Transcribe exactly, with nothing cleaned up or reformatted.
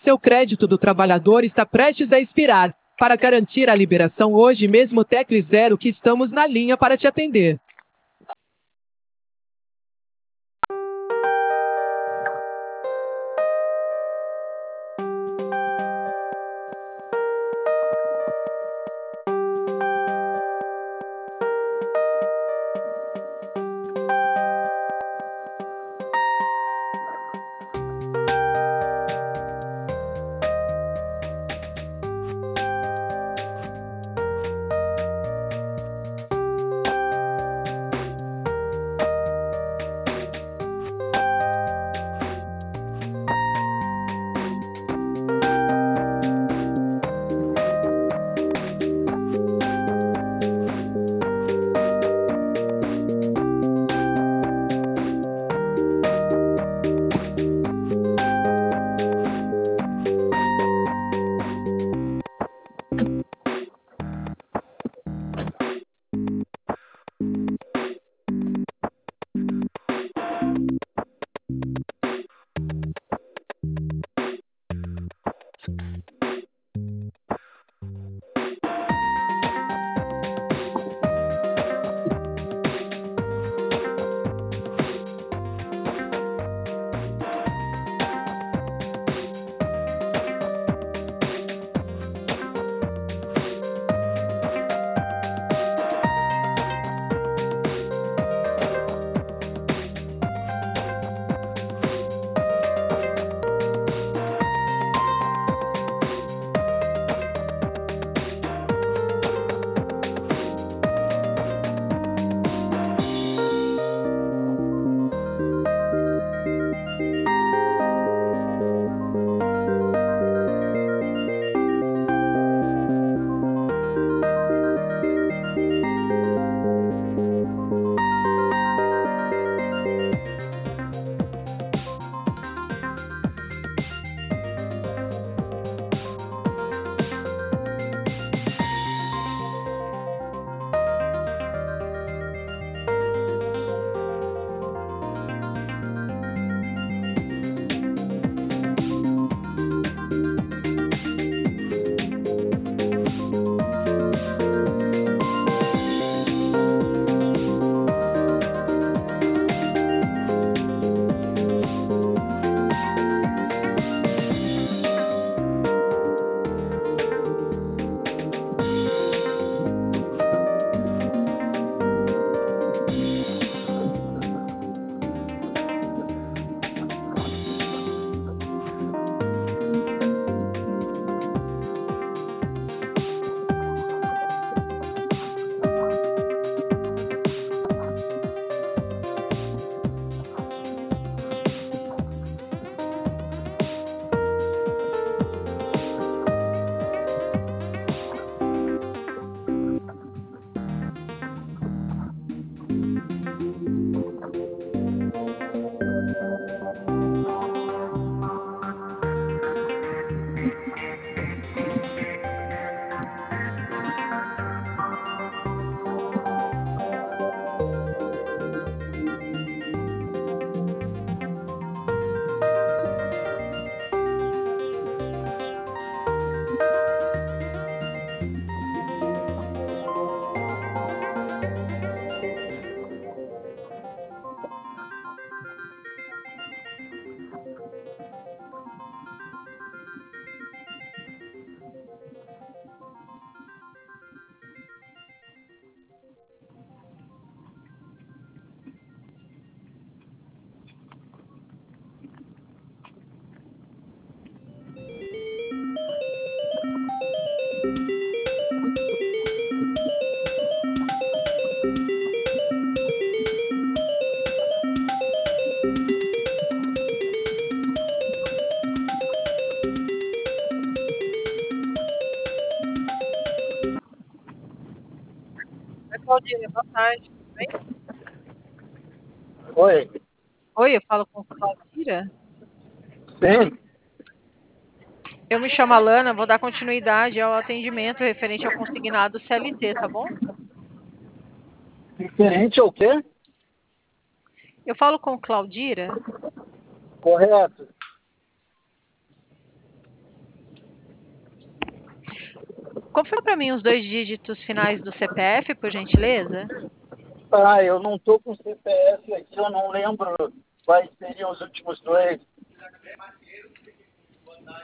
Seu crédito do trabalhador está prestes a expirar. Para garantir a liberação hoje mesmo, tecle zero que estamos na linha para te atender. Claudine, boa tarde, tudo bem? Oi. Oi, eu falo com Claudira. Sim. Eu me chamo Alana, vou dar continuidade ao atendimento referente ao consignado C L T, tá bom? Referente ao quê? Eu falo com Claudira. Correto. confirma para mim os dois dígitos finais do C P F, por gentileza? Ah, eu não tô com C P F aqui, eu não lembro quais seriam os últimos dois.